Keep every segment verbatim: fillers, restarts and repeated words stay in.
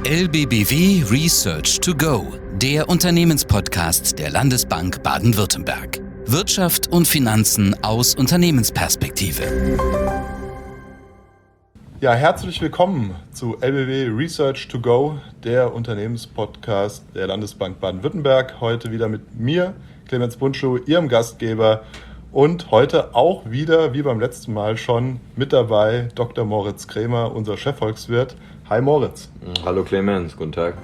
L B B W Research to Go, der Unternehmenspodcast der Landesbank Baden-Württemberg. Wirtschaft und Finanzen aus Unternehmensperspektive. Ja, herzlich willkommen zu L B B W Research to Go, der Unternehmenspodcast der Landesbank Baden-Württemberg. Heute wieder mit mir, Clemens Bundschuh, Ihrem Gastgeber. Und heute auch wieder, wie beim letzten Mal schon, mit dabei Doktor Moritz Krämer, unser Chefvolkswirt. Hi Moritz. Hallo Clemens, guten Tag.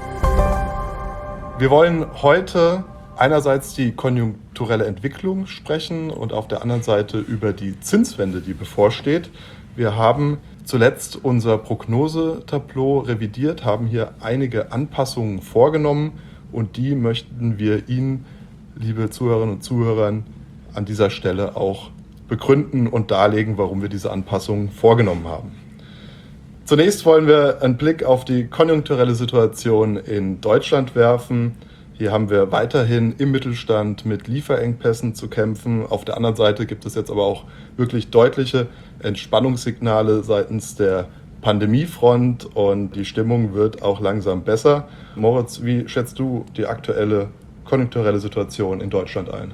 Wir wollen heute einerseits die konjunkturelle Entwicklung sprechen und auf der anderen Seite über die Zinswende, die bevorsteht. Wir haben zuletzt unser Prognosetableau revidiert, haben hier einige Anpassungen vorgenommen und die möchten wir Ihnen, liebe Zuhörerinnen und Zuhörer, an dieser Stelle auch begründen und darlegen, warum wir diese Anpassungen vorgenommen haben. Zunächst wollen wir einen Blick auf die konjunkturelle Situation in Deutschland werfen. Hier haben wir weiterhin im Mittelstand mit Lieferengpässen zu kämpfen. Auf der anderen Seite gibt es jetzt aber auch wirklich deutliche Entspannungssignale seitens der Pandemiefront und die Stimmung wird auch langsam besser. Moritz, wie schätzt du die aktuelle konjunkturelle Situation in Deutschland ein?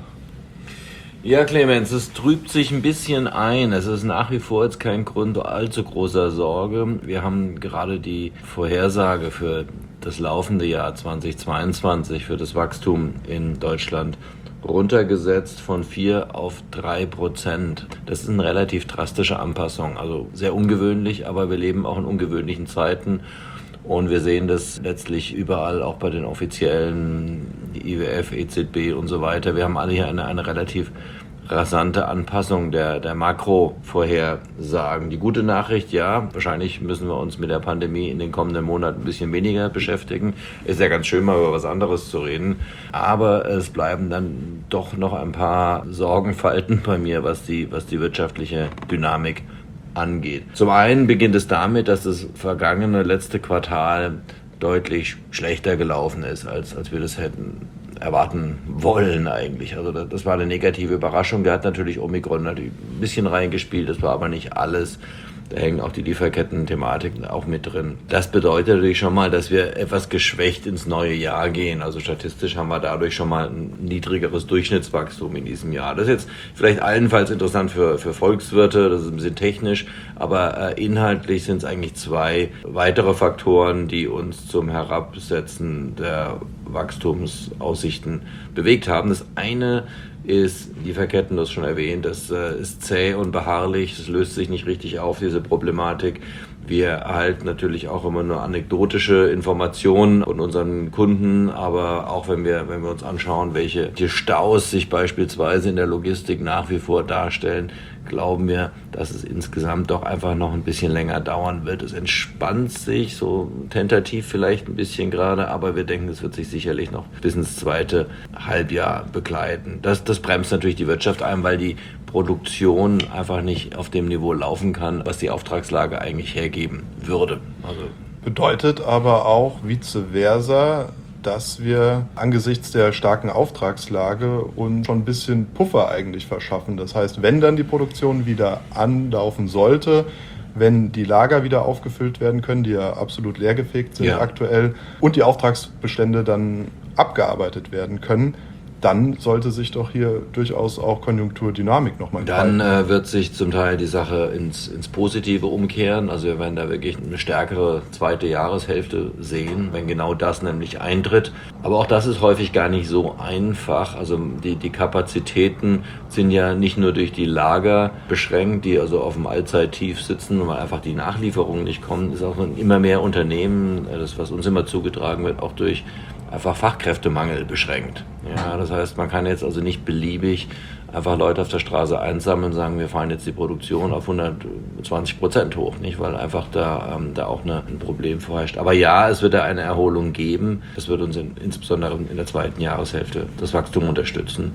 Ja, Clemens, es trübt sich ein bisschen ein. Es ist nach wie vor jetzt kein Grund allzu großer Sorge. Wir haben gerade die Vorhersage für das laufende Jahr zweitausendzweiundzwanzig für das Wachstum in Deutschland runtergesetzt von vier auf drei Prozent. Das ist eine relativ drastische Anpassung, also sehr ungewöhnlich, aber wir leben auch in ungewöhnlichen Zeiten. Und wir sehen das letztlich überall, auch bei den offiziellen I W F, E Z B und so weiter. Wir haben alle hier eine, eine relativ rasante Anpassung der, der Makrovorhersagen. Die gute Nachricht, ja, wahrscheinlich müssen wir uns mit der Pandemie in den kommenden Monaten ein bisschen weniger beschäftigen. Ist ja ganz schön, mal über was anderes zu reden. Aber es bleiben dann doch noch ein paar Sorgenfalten bei mir, was die, was die wirtschaftliche Dynamik angeht. Zum einen beginnt es damit, dass das vergangene letzte Quartal deutlich schlechter gelaufen ist, als, als wir das hätten erwarten wollen eigentlich. Also das, das war eine negative Überraschung. Da hat natürlich Omikron natürlich ein bisschen reingespielt, das war aber nicht alles. Da hängen auch die Lieferketten-Thematiken auch mit drin. Das bedeutet natürlich schon mal, dass wir etwas geschwächt ins neue Jahr gehen. Also statistisch haben wir dadurch schon mal ein niedrigeres Durchschnittswachstum in diesem Jahr. Das ist jetzt vielleicht allenfalls interessant für, für Volkswirte, das ist ein bisschen technisch, aber äh, inhaltlich sind es eigentlich zwei weitere Faktoren, die uns zum Herabsetzen der Wachstumsaussichten bewegt haben. Das eine ist, Lieferketten, das schon erwähnt, das äh, ist zäh und beharrlich, das löst sich nicht richtig auf, diese Problematik. Wir erhalten natürlich auch immer nur anekdotische Informationen von unseren Kunden, aber auch wenn wir, wenn wir uns anschauen, welche die Staus sich beispielsweise in der Logistik nach wie vor darstellen, glauben wir, dass es insgesamt doch einfach noch ein bisschen länger dauern wird. Es entspannt sich so tentativ vielleicht ein bisschen gerade, aber wir denken, es wird sich sicherlich noch bis ins zweite Halbjahr begleiten. Das, das bremst natürlich die Wirtschaft ein, weil die Produktion einfach nicht auf dem Niveau laufen kann, was die Auftragslage eigentlich hergeben würde. Also bedeutet aber auch vice versa, dass wir angesichts der starken Auftragslage uns schon ein bisschen Puffer eigentlich verschaffen. Das heißt, wenn dann die Produktion wieder anlaufen sollte, wenn die Lager wieder aufgefüllt werden können, die ja absolut leergefegt sind ja. aktuell, und die Auftragsbestände dann abgearbeitet werden können, dann sollte sich doch hier durchaus auch Konjunkturdynamik nochmal entfalten. Dann äh, wird sich zum Teil die Sache ins, ins Positive umkehren. Also wir werden da wirklich eine stärkere zweite Jahreshälfte sehen, wenn genau das nämlich eintritt. Aber auch das ist häufig gar nicht so einfach. Also die, die Kapazitäten sind ja nicht nur durch die Lager beschränkt, die also auf dem Allzeittief sitzen, weil einfach die Nachlieferungen nicht kommen. Es ist auch immer mehr Unternehmen, das was uns immer zugetragen wird, auch durch einfach Fachkräftemangel beschränkt. Ja, das heißt, man kann jetzt also nicht beliebig einfach Leute auf der Straße einsammeln und sagen, wir fahren jetzt die Produktion auf hundertzwanzig Prozent hoch, nicht, weil einfach da, ähm, da auch eine, ein Problem vorherrscht. Aber ja, es wird da eine Erholung geben. Das wird uns in, insbesondere in der zweiten Jahreshälfte das Wachstum unterstützen.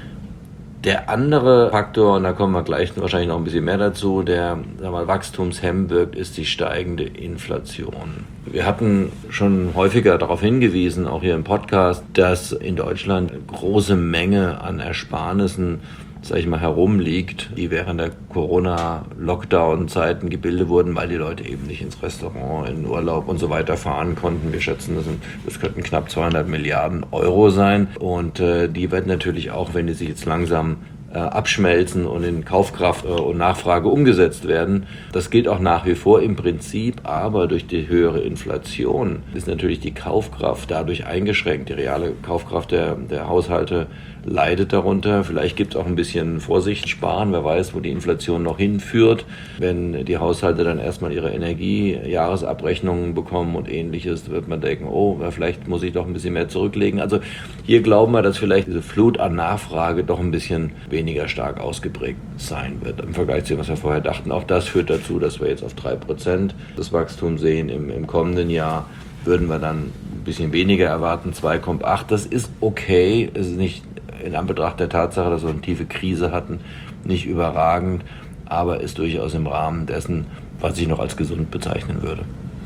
Der andere Faktor, und da kommen wir gleich wahrscheinlich noch ein bisschen mehr dazu, der sagen wir mal, Wachstumshemm wirkt, ist die steigende Inflation. Wir hatten schon häufiger darauf hingewiesen, auch hier im Podcast, dass in Deutschland eine große Menge an Ersparnissen sag ich mal, herumliegt, die während der Corona-Lockdown-Zeiten gebildet wurden, weil die Leute eben nicht ins Restaurant, in den Urlaub und so weiter fahren konnten. Wir schätzen, das, sind, das könnten knapp zweihundert Milliarden Euro sein. Und äh, die werden natürlich auch, wenn die sich jetzt langsam äh, abschmelzen und in Kaufkraft äh, und Nachfrage umgesetzt werden, das gilt auch nach wie vor im Prinzip, aber durch die höhere Inflation ist natürlich die Kaufkraft dadurch eingeschränkt. Die reale Kaufkraft der, der Haushalte leidet darunter. Vielleicht gibt es auch ein bisschen Vorsicht sparen. Wer weiß, wo die Inflation noch hinführt. Wenn die Haushalte dann erstmal ihre Energiejahresabrechnungen bekommen und Ähnliches, wird man denken, oh, vielleicht muss ich doch ein bisschen mehr zurücklegen. Also hier glauben wir, dass vielleicht diese Flut an Nachfrage doch ein bisschen weniger stark ausgeprägt sein wird im Vergleich zu dem, was wir vorher dachten. Auch das führt dazu, dass wir jetzt auf drei Prozent das Wachstum sehen. Im, im kommenden Jahr würden wir dann ein bisschen weniger erwarten, zwei Komma acht. Das ist okay. Es ist nicht in Anbetracht der Tatsache, dass wir eine tiefe Krise hatten, nicht überragend, aber ist durchaus im Rahmen dessen, was ich noch als gesund bezeichnen würde.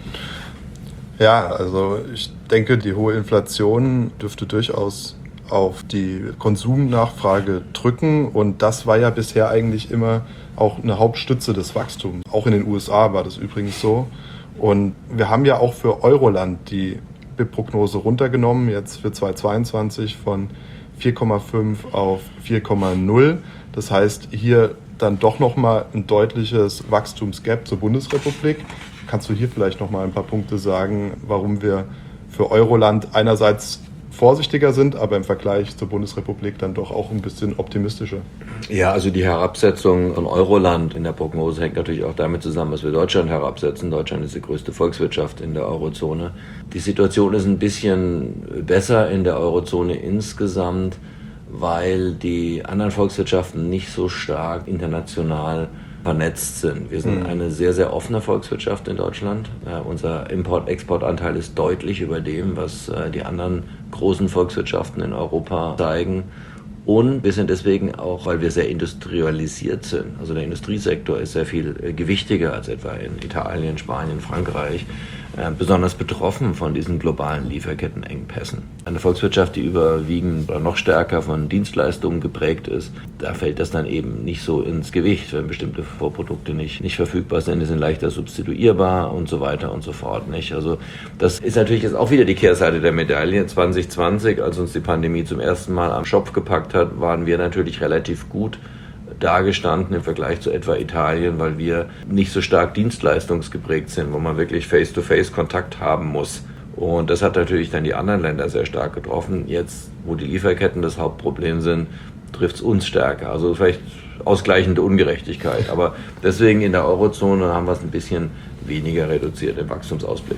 Ja, also ich denke, die hohe Inflation dürfte durchaus auf die Konsumnachfrage drücken und das war ja bisher eigentlich immer auch eine Hauptstütze des Wachstums. Auch in den U S A war das übrigens so. Und wir haben ja auch für Euroland die B I P-Prognose runtergenommen, jetzt für zweitausendzweiundzwanzig von vier Komma fünf auf vier Komma null. Das heißt, hier dann doch nochmal ein deutliches Wachstumsgap zur Bundesrepublik. Kannst du hier vielleicht nochmal ein paar Punkte sagen, warum wir für Euroland einerseits vorsichtiger sind, aber im Vergleich zur Bundesrepublik dann doch auch ein bisschen optimistischer? Ja, also die Herabsetzung von Euroland in der Prognose hängt natürlich auch damit zusammen, was wir Deutschland herabsetzen. Deutschland ist die größte Volkswirtschaft in der Eurozone. Die Situation ist ein bisschen besser in der Eurozone insgesamt, weil die anderen Volkswirtschaften nicht so stark international vernetzt sind. Wir sind mhm. eine sehr, sehr offene Volkswirtschaft in Deutschland. Äh, unser Import-Export-Anteil ist deutlich über dem, was äh, die anderen großen Volkswirtschaften in Europa zeigen. Und wir sind deswegen auch, weil wir sehr industrialisiert sind, also der Industriesektor ist sehr viel äh, gewichtiger als etwa in Italien, Spanien, Frankreich, äh, besonders betroffen von diesen globalen Lieferkettenengpässen. Eine Volkswirtschaft, die überwiegend oder noch stärker von Dienstleistungen geprägt ist, da fällt das dann eben nicht so ins Gewicht, wenn bestimmte Vorprodukte nicht, nicht verfügbar sind, die sind leichter substituierbar und so weiter und so fort. Nicht? Also das ist natürlich jetzt auch wieder die Kehrseite der Medaille. zwanzig zwanzig, als uns die Pandemie zum ersten Mal am Schopf gepackt hat, waren wir natürlich relativ gut dagestanden im Vergleich zu etwa Italien, weil wir nicht so stark dienstleistungsgeprägt sind, wo man wirklich Face-to-Face Kontakt haben muss. Und das hat natürlich dann die anderen Länder sehr stark getroffen. Jetzt, wo die Lieferketten das Hauptproblem sind, trifft es uns stärker. Also vielleicht ausgleichende Ungerechtigkeit. Aber deswegen in der Eurozone haben wir es ein bisschen weniger reduziert im Wachstumsausblick.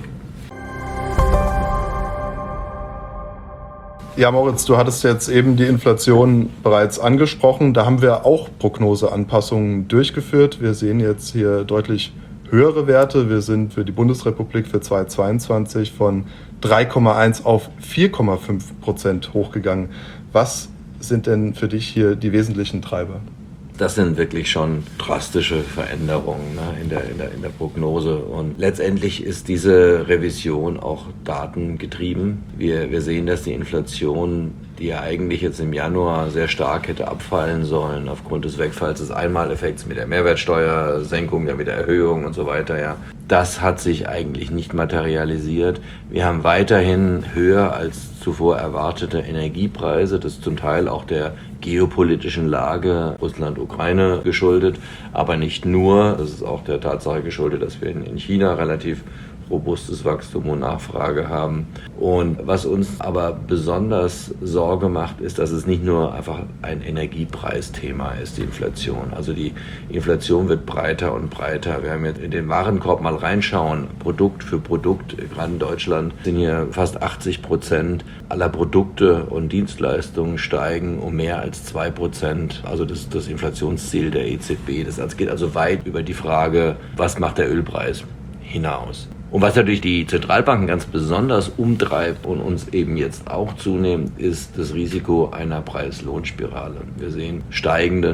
Ja, Moritz, du hattest jetzt eben die Inflation bereits angesprochen. Da haben wir auch Prognoseanpassungen durchgeführt. Wir sehen jetzt hier deutlich höhere Werte. Wir sind für die Bundesrepublik für zweitausendzweiundzwanzig von drei Komma eins auf vier Komma fünf Prozent hochgegangen. Was sind denn für dich hier die wesentlichen Treiber? Das sind wirklich schon drastische Veränderungen ne, in, der, in, der, in der Prognose. Und letztendlich ist diese Revision auch datengetrieben. Wir, wir sehen, dass die Inflation, die ja eigentlich jetzt im Januar sehr stark hätte abfallen sollen, aufgrund des Wegfalls des Einmaleffekts mit der Mehrwertsteuersenkung, dann mit der Erhöhung und so weiter, ja, das hat sich eigentlich nicht materialisiert. Wir haben weiterhin höher als zuvor erwartete Energiepreise, das zum Teil auch der geopolitischen Lage Russland-Ukraine geschuldet, aber nicht nur. Das ist auch der Tatsache geschuldet, dass wir in China relativ robustes Wachstum und Nachfrage haben. Und was uns aber besonders Sorge macht, ist, dass es nicht nur einfach ein Energiepreisthema ist, die Inflation. Also die Inflation wird breiter und breiter. Wir haben jetzt in den Warenkorb mal reinschauen, Produkt für Produkt, gerade in Deutschland sind hier fast achtzig Prozent aller Produkte und Dienstleistungen steigen um mehr als zwei Prozent. Also das, das Inflationsziel der E Z B. Das geht also weit über die Frage, was macht der Ölpreis hinaus. Und was natürlich die Zentralbanken ganz besonders umtreibt und uns eben jetzt auch zunehmend, ist das Risiko einer Preis-Lohn-Spirale. Wir sehen steigenden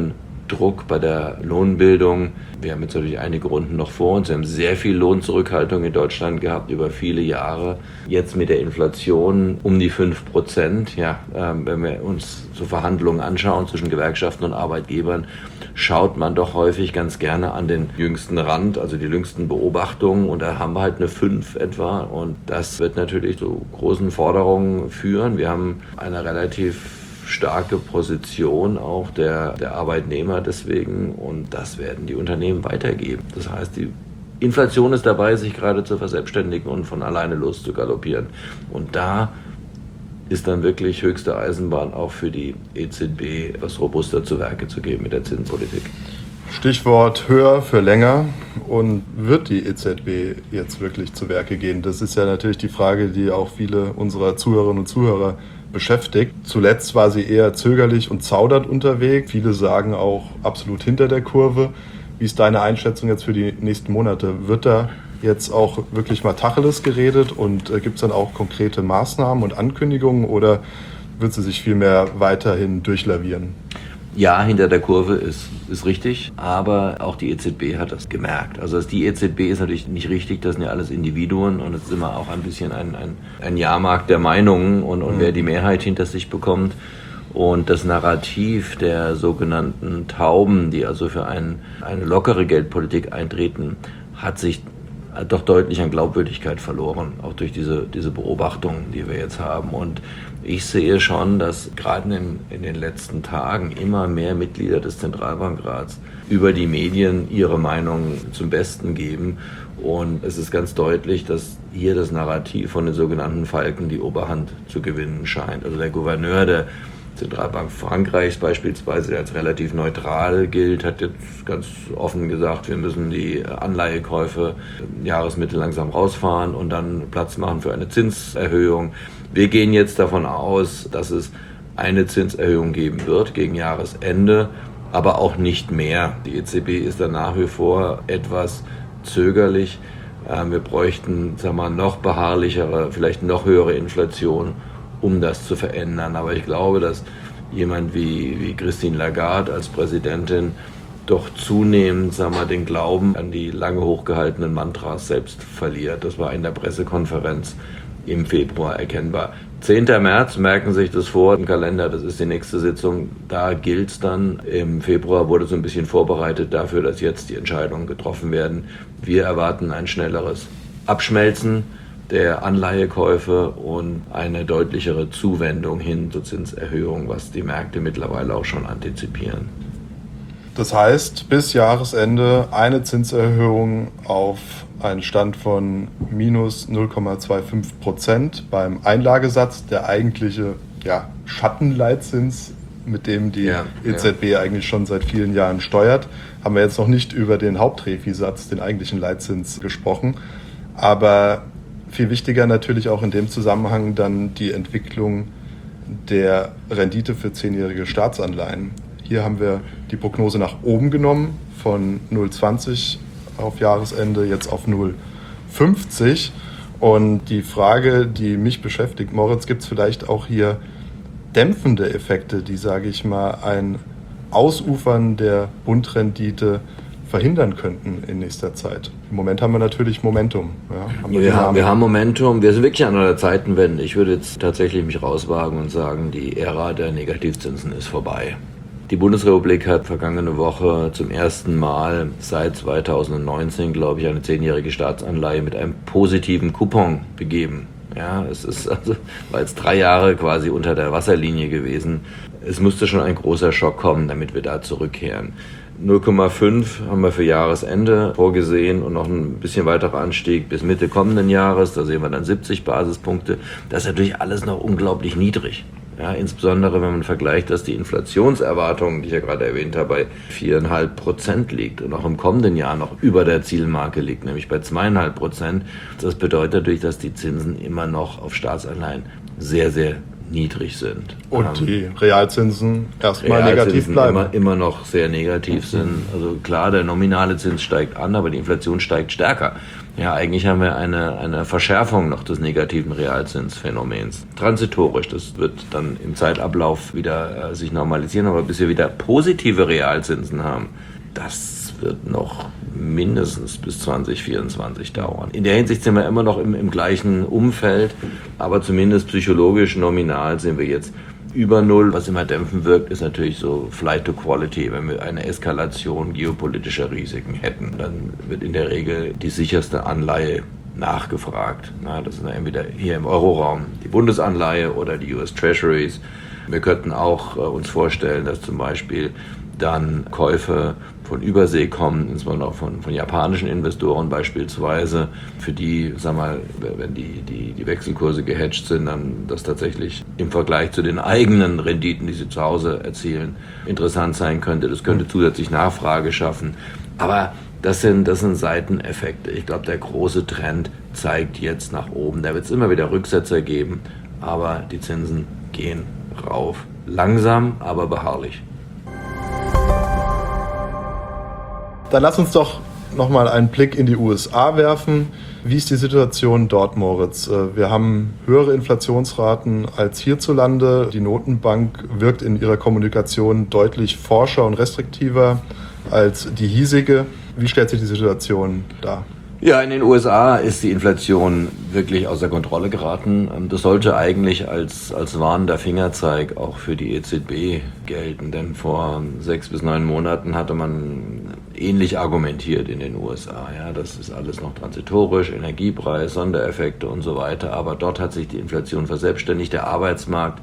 Druck bei der Lohnbildung. Wir haben jetzt natürlich einige Runden noch vor uns. Wir haben sehr viel Lohnzurückhaltung in Deutschland gehabt über viele Jahre. Jetzt mit der Inflation um die fünf Prozent. Ja, ähm, wenn wir uns so Verhandlungen anschauen zwischen Gewerkschaften und Arbeitgebern, schaut man doch häufig ganz gerne an den jüngsten Rand, also die jüngsten Beobachtungen. Und da haben wir halt eine fünf etwa. Und das wird natürlich zu großen Forderungen führen. Wir haben eine relativ starke Position auch der, der Arbeitnehmer deswegen, und das werden die Unternehmen weitergeben. Das heißt, die Inflation ist dabei, sich gerade zu verselbstständigen und von alleine los zu galoppieren. Und da ist dann wirklich höchste Eisenbahn auch für die E Z B, etwas robuster zu Werke zu gehen mit der Zinspolitik. Stichwort höher für länger. Und wird die E Z B jetzt wirklich zu Werke gehen? Das ist ja natürlich die Frage, die auch viele unserer Zuhörerinnen und Zuhörer beschäftigt. Zuletzt war sie eher zögerlich und zaudert unterwegs. Viele sagen auch absolut hinter der Kurve. Wie ist deine Einschätzung jetzt für die nächsten Monate? Wird da jetzt auch wirklich mal Tacheles geredet und äh, gibt es dann auch konkrete Maßnahmen und Ankündigungen oder wird sie sich vielmehr weiterhin durchlavieren? Ja, hinter der Kurve ist, ist richtig, aber auch die E Z B hat das gemerkt. Also die E Z B ist natürlich nicht richtig, das sind ja alles Individuen und es ist immer auch ein bisschen ein, ein, ein Jahrmarkt der Meinungen und, und mhm. wer die Mehrheit hinter sich bekommt. Und das Narrativ der sogenannten Tauben, die also für ein, eine lockere Geldpolitik eintreten, hat sich doch deutlich an Glaubwürdigkeit verloren, auch durch diese, diese Beobachtungen, die wir jetzt haben. Und ich sehe schon, dass gerade in, in den letzten Tagen immer mehr Mitglieder des Zentralbankrats über die Medien ihre Meinung zum Besten geben. Und es ist ganz deutlich, dass hier das Narrativ von den sogenannten Falken die Oberhand zu gewinnen scheint. Also der Gouverneur der Zentralbank Frankreichs beispielsweise, der als relativ neutral gilt, hat jetzt ganz offen gesagt, wir müssen die Anleihekäufe Jahresmittel langsam rausfahren und dann Platz machen für eine Zinserhöhung. Wir gehen jetzt davon aus, dass es eine Zinserhöhung geben wird gegen Jahresende, aber auch nicht mehr. Die E Z B ist da nach wie vor etwas zögerlich. Wir bräuchten, sagen wir mal, noch beharrlichere, vielleicht noch höhere Inflation, um das zu verändern. Aber ich glaube, dass jemand wie, wie Christine Lagarde als Präsidentin doch zunehmend, sagen wir, den Glauben an die lange hochgehaltenen Mantras selbst verliert. Das war in der Pressekonferenz im Februar erkennbar. zehnter März, merken Sie sich das vor, im Kalender, das ist die nächste Sitzung. Da gilt es dann. Im Februar wurde so ein bisschen vorbereitet dafür, dass jetzt die Entscheidungen getroffen werden. Wir erwarten ein schnelleres Abschmelzen der Anleihekäufe und eine deutlichere Zuwendung hin zur Zinserhöhung, was die Märkte mittlerweile auch schon antizipieren. Das heißt, bis Jahresende eine Zinserhöhung auf einen Stand von minus null Komma fünfundzwanzig Prozent beim Einlagesatz, der eigentliche ja, Schattenleitzins, mit dem die ja, E Z B ja. eigentlich schon seit vielen Jahren steuert. Haben wir jetzt noch nicht über den Hauptrefi-Satz, den eigentlichen Leitzins, gesprochen. Aber viel wichtiger natürlich auch in dem Zusammenhang dann die Entwicklung der Rendite für zehnjährige Staatsanleihen. Hier haben wir die Prognose nach oben genommen von null Komma zwanzig auf Jahresende jetzt auf null Komma fünfzig. Und die Frage, die mich beschäftigt, Moritz, gibt es vielleicht auch hier dämpfende Effekte, die, sage ich mal, ein Ausufern der Bundrendite verhindern könnten in nächster Zeit. Im Moment haben wir natürlich Momentum. Ja, haben wir, wir, haben, wir haben Momentum. Wir sind wirklich an einer Zeitenwende. Ich würde jetzt tatsächlich mich rauswagen und sagen, die Ära der Negativzinsen ist vorbei. Die Bundesrepublik hat vergangene Woche zum ersten Mal seit zweitausendneunzehn, glaube ich, eine zehnjährige Staatsanleihe mit einem positiven Coupon begeben. Ja, es ist also, war jetzt drei Jahre quasi unter der Wasserlinie gewesen. Es musste schon ein großer Schock kommen, damit wir da zurückkehren. null Komma fünf haben wir für Jahresende vorgesehen und noch ein bisschen weiterer Anstieg bis Mitte kommenden Jahres. Da sehen wir dann siebzig Basispunkte. Das ist natürlich alles noch unglaublich niedrig. Ja, insbesondere wenn man vergleicht, dass die Inflationserwartung, die ich ja gerade erwähnt habe, bei vier Komma fünf Prozent liegt und auch im kommenden Jahr noch über der Zielmarke liegt, nämlich bei zwei Komma fünf Prozent. Das bedeutet natürlich, dass die Zinsen immer noch auf Staatsanleihen sehr, sehr niedrig sind. Und ähm, die Realzinsen erstmal negativ bleiben. Immer, immer noch sehr negativ sind. Also klar, der nominale Zins steigt an, aber die Inflation steigt stärker. Ja, eigentlich haben wir eine, eine Verschärfung noch des negativen Realzinsphänomens. Transitorisch, das wird dann im Zeitablauf wieder äh, sich normalisieren, aber bis wir wieder positive Realzinsen haben, das wird noch mindestens bis zwanzig vierundzwanzig dauern. In der Hinsicht sind wir immer noch im, im gleichen Umfeld, aber zumindest psychologisch nominal sind wir jetzt über Null. Was immer dämpfen wirkt, ist natürlich so Flight to Quality. Wenn wir eine Eskalation geopolitischer Risiken hätten, dann wird in der Regel die sicherste Anleihe nachgefragt. Na, das sind entweder hier im Euroraum die Bundesanleihe oder die U S Treasuries. Wir könnten auch äh, uns vorstellen, dass zum Beispiel dann Käufe von Übersee kommen, insbesondere auch von, von japanischen Investoren beispielsweise, für die, sag mal, wenn die, die, die Wechselkurse gehatcht sind, dann das tatsächlich im Vergleich zu den eigenen Renditen, die sie zu Hause erzielen, interessant sein könnte. Das könnte zusätzlich Nachfrage schaffen. Aber das sind, das sind Seiteneffekte. Ich glaube, der große Trend zeigt jetzt nach oben. Da wird es immer wieder Rücksetzer geben, aber die Zinsen gehen rauf. Langsam, aber beharrlich. Dann lass uns doch nochmal einen Blick in die U S A werfen. Wie ist die Situation dort, Moritz? Wir haben höhere Inflationsraten als hierzulande. Die Notenbank wirkt in ihrer Kommunikation deutlich forscher und restriktiver als die hiesige. Wie stellt sich die Situation dar? Ja, in den U S A ist die Inflation wirklich außer Kontrolle geraten. Das sollte eigentlich als, als warnender Fingerzeig auch für die E Z B gelten, denn vor sechs bis neun Monaten hatte man ähnlich argumentiert in den U S A. Ja, das ist alles noch transitorisch, Energiepreis, Sondereffekte und so weiter, aber dort hat sich die Inflation verselbstständigt. Der Arbeitsmarkt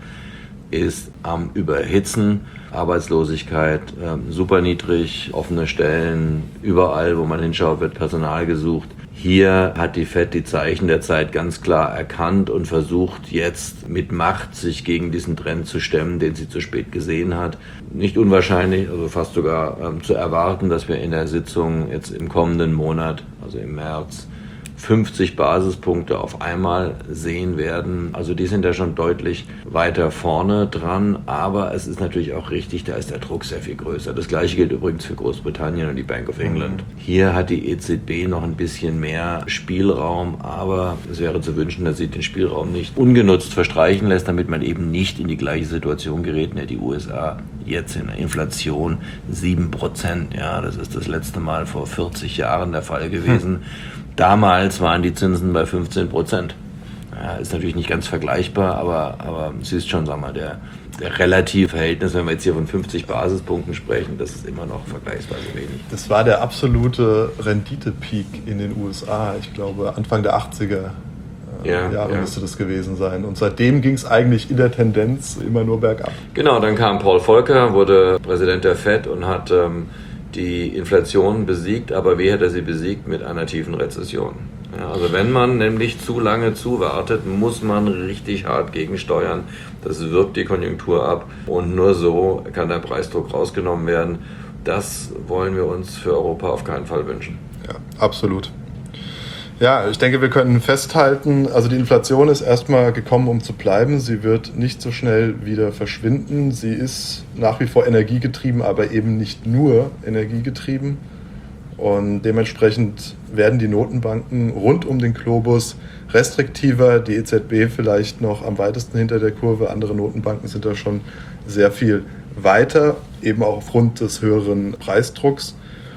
ist am Überhitzen, Arbeitslosigkeit äh, super niedrig, offene Stellen, überall, wo man hinschaut, wird Personal gesucht. Hier hat die Fed die Zeichen der Zeit ganz klar erkannt und versucht jetzt mit Macht sich gegen diesen Trend zu stemmen, den sie zu spät gesehen hat. Nicht unwahrscheinlich, also fast sogar ähm, zu erwarten, dass wir in der Sitzung jetzt im kommenden Monat, also im März, fünfzig Basispunkte auf einmal sehen werden. Also die sind ja schon deutlich weiter vorne dran, aber es ist natürlich auch richtig, da ist der Druck sehr viel größer. Das gleiche gilt übrigens für Großbritannien und die Bank of England. Hier hat die E Z B noch ein bisschen mehr Spielraum, aber es wäre zu wünschen, dass sie den Spielraum nicht ungenutzt verstreichen lässt, damit man eben nicht in die gleiche Situation gerät, in der die U S A jetzt in der Inflation sieben Prozent. Ja, das ist das letzte Mal vor vierzig Jahren der Fall gewesen. Hm. Damals waren die Zinsen bei fünfzehn Prozent. Ja, ist natürlich nicht ganz vergleichbar, aber, aber es ist schon, sag mal, der, der relative Verhältnis, wenn wir jetzt hier von fünfzig Basispunkten sprechen, das ist immer noch vergleichsweise wenig. Das war der absolute Rendite-Peak in den U S A. Ich glaube, Anfang der achtziger ja, Jahre ja. müsste das gewesen sein. Und seitdem ging es eigentlich in der Tendenz immer nur bergab. Genau, dann kam Paul Volcker, wurde Präsident der Fed und hat ähm, die Inflation besiegt, aber wie hat er sie besiegt? Mit einer tiefen Rezession. Ja, also wenn man nämlich zu lange zuwartet, muss man richtig hart gegensteuern. Das wirkt die Konjunktur ab und nur so kann der Preisdruck rausgenommen werden. Das wollen wir uns für Europa auf keinen Fall wünschen. Ja, absolut. Ja, ich denke, wir können festhalten, also die Inflation ist erstmal gekommen, um zu bleiben. Sie wird nicht so schnell wieder verschwinden. Sie ist nach wie vor energiegetrieben, aber eben nicht nur energiegetrieben. Und dementsprechend werden die Notenbanken rund um den Globus restriktiver. Die E Z B vielleicht noch am weitesten hinter der Kurve. Andere Notenbanken sind da schon sehr viel weiter, eben auch aufgrund des höheren Preisdrucks.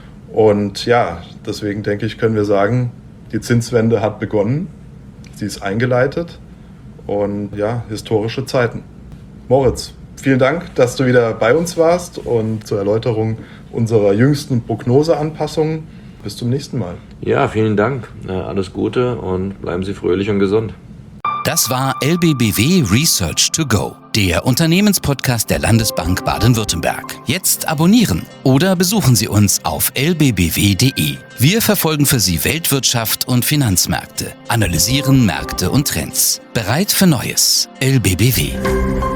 Und ja, deswegen denke ich, können wir sagen, die Zinswende hat begonnen, sie ist eingeleitet und ja, historische Zeiten. Moritz, vielen Dank, dass du wieder bei uns warst und zur Erläuterung unserer jüngsten Prognoseanpassungen. Bis zum nächsten Mal. Ja, vielen Dank. Alles Gute und bleiben Sie fröhlich und gesund. Das war L B B W Research to Go, der Unternehmenspodcast der Landesbank Baden-Württemberg. Jetzt abonnieren oder besuchen Sie uns auf l b b w punkt d e. Wir verfolgen für Sie Weltwirtschaft und Finanzmärkte, analysieren Märkte und Trends. Bereit für Neues. L B B W.